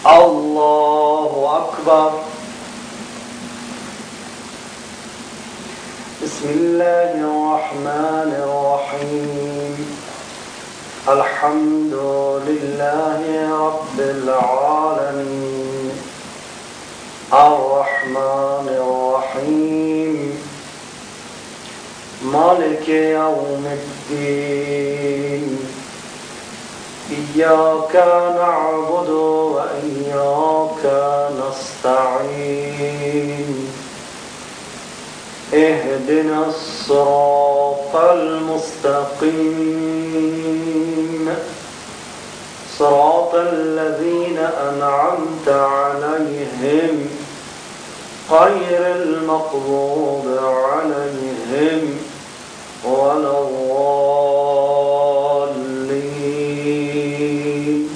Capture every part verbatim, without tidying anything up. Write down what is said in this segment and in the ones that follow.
الله أكبر. بسم الله الرحمن الرحيم. الحمد لله رب العالمين الرحمن الرحيم مالك يوم الدين إياك نعبد وإياك نستعين اهدنا الصراط المستقيم صراط الذين أنعمت عليهم غير المغضوب عليهم ولا الضالين.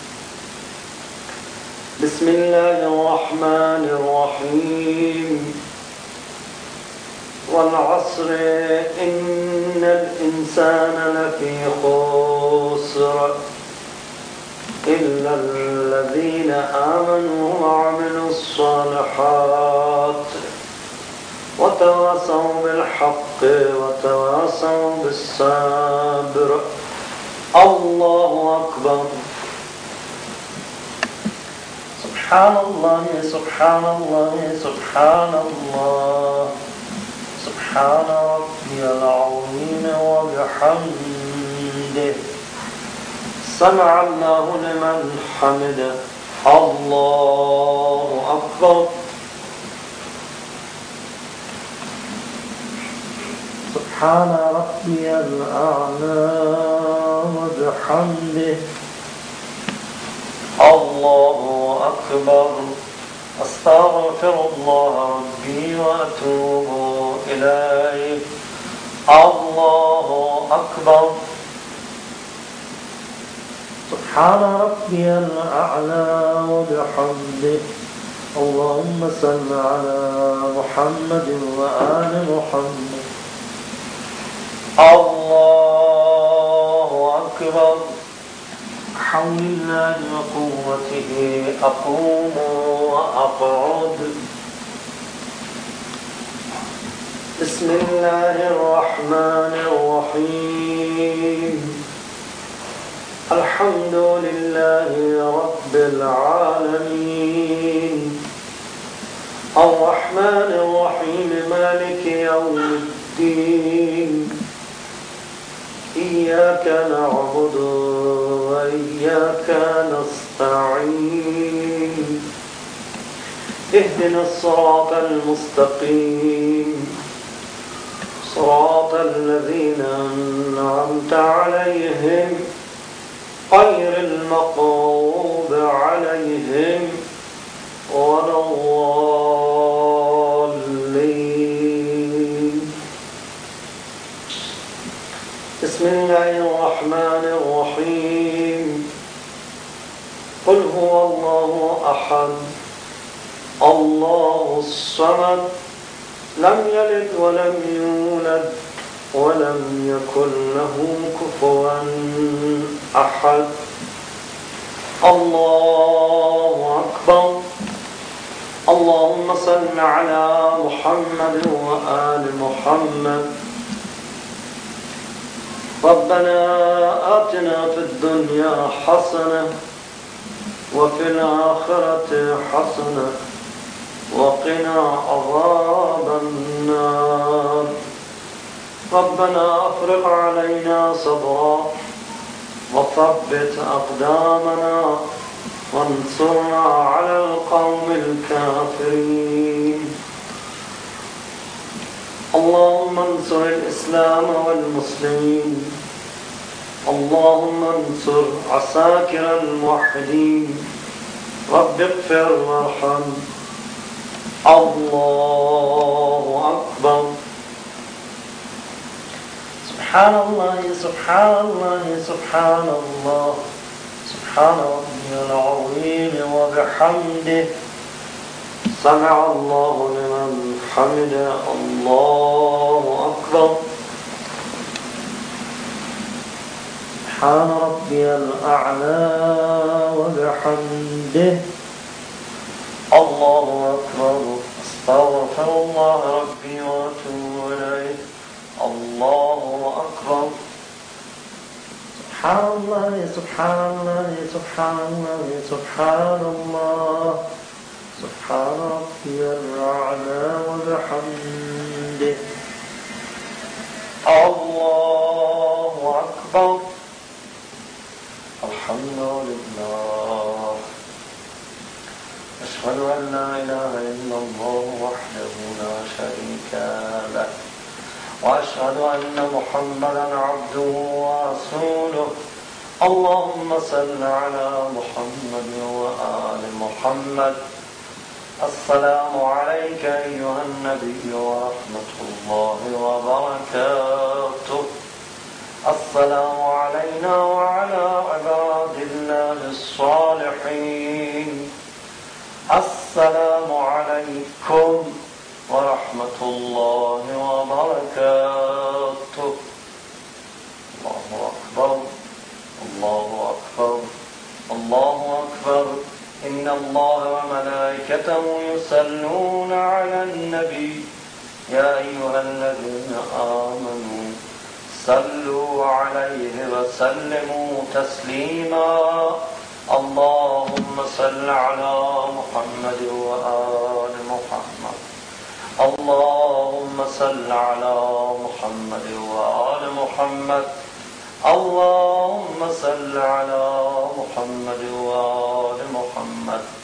بسم الله الرحمن الرحيم. والعصر إن الإنسان لفي خسر إلا الذين آمنوا وعملوا الصالحات وتواصوا بالحق وتواصوا بالصبر. الله أكبر. سبحان الله سبحان الله سبحان الله سبحان ربي العظيم وبحمده سمع الله لمن حمده. الله أكبر. سبحان ربي الأعلى وبحمده. الله أكبر. أستغفر الله ربي وأتوب إليه. الله أكبر. سبحان ربي الأعلى وبحمده. اللهم صل على محمد وآل محمد. الله أكبر. حول الله وقوته أقوم وأقعد. بسم الله الرحمن الرحيم. الحمد لله رب العالمين الرحمن الرحيم مالك يوم الدين إياك نعبد وإياك نستعين اهدنا الصراط المستقيم صراط الذين أنعمت عليهم غير المغضوب عليهم ولا الضالين. بسم الله الرحمن الرحيم. قل هو الله أحد الله الصمد لم يلد ولم يولد ولم يكن له كفوا أحد. الله أكبر. اللهم صل على محمد وآل محمد. ربنا آتنا في الدنيا حسنة وفي الآخرة حسنة وقنا عذاب النار. ربنا أفرغ علينا صبرا وثبت أقدامنا وانصرنا على القوم الكافرين. اللهم انصر الإسلام والمسلمين. اللهم انصر عساكر الموحدين. رب اغفر وارحم. الله أكبر. سبحان الله سبحان الله سبحان الله سبحان ربي العظيم وبحمده سمع الله لمن حمده. الله أكبر. سبحان ربي الأعلى وبحمده الله أكبر أستغفر الله ربي وأتوب إليه الله أكبر سبحان الله سبحان الله سبحان الله سبحان الله سبحان ربي الأعلى وبحمده الله أكبر الحمد لله أشهد أن لا إله إلا الله وحده لا شريك له وأشهد أن محمدا عبده ورسوله اللهم صل على محمد وآل محمد السلام عليك أيها النبي ورحمة الله وبركاته السلام علينا وعلى عباد الله الصالحين السلام عليكم ورحمة الله وبركاته الله أكبر الله أكبر الله أكبر إن الله وملائكته يصلون على النبي يا أيها الذين آمنوا صلوا عليه وسلموا تسليما اللهم صل على محمد وآل محمد اللهم صل على محمد وآل محمد اللهم صل على محمد وآل محمد